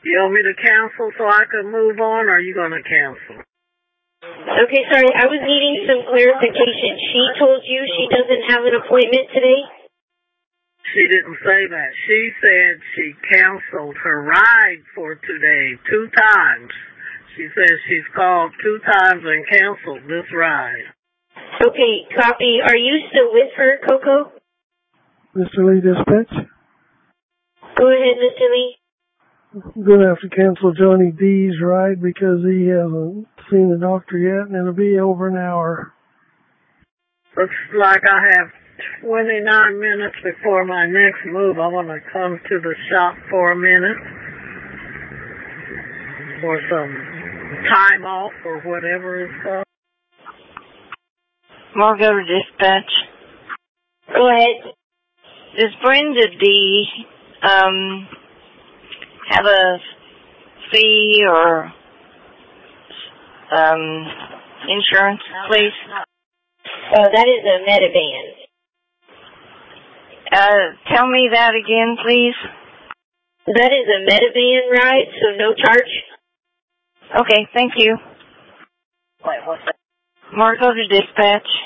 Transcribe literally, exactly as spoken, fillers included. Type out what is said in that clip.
You want me to cancel so I can move on, or are you going to cancel? Okay, sorry, I was needing some clarification. She told you she doesn't have an appointment today? She didn't say that. She said she canceled her ride for today two times. She says she's called two times and canceled this ride. Okay, copy. Are you still with her, Coco? Mister Lee, dispatch. Go ahead, Mister Lee. I'm going to have to cancel Johnny D's ride because he hasn't seen the doctor yet, and it'll be over an hour. Looks like I have twenty-nine minutes before my next move. I want to come to the shop for a minute for some time off or whatever it's called. Margot to dispatch. Go ahead. Does Brenda D um have a fee or um insurance, please? Uh, that is a Medivan. Uh, tell me that again, please. That is a Medivan ride, so no charge. Okay, thank you. Wait, what's that? Margot to dispatch.